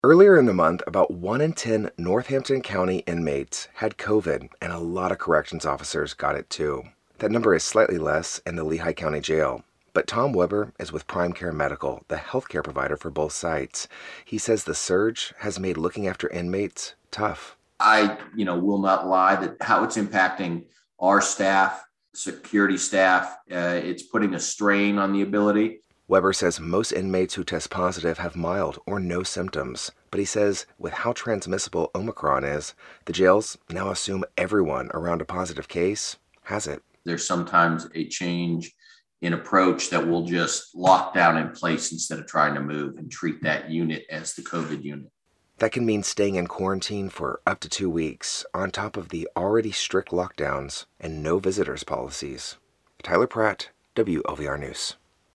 Earlier in the month, about 1 in 10 Northampton County inmates had COVID, and a lot of corrections officers got it too. That number is slightly less in the Lehigh County Jail. But Tom Weber is with Prime Care Medical, the healthcare provider for both sites. He says the surge has made looking after inmates tough. I will not lie that how it's impacting our staff, security staff, it's putting a strain on the ability. Weber says most inmates who test positive have mild or no symptoms, but he says with how transmissible Omicron is, the jails now assume everyone around a positive case has it. There's sometimes a change in approach that will just lock down in place instead of trying to move and treat that unit as the COVID unit. That can mean staying in quarantine for up to 2 weeks, on top of the already strict lockdowns and no visitors policies. Tyler Pratt, WOVR News.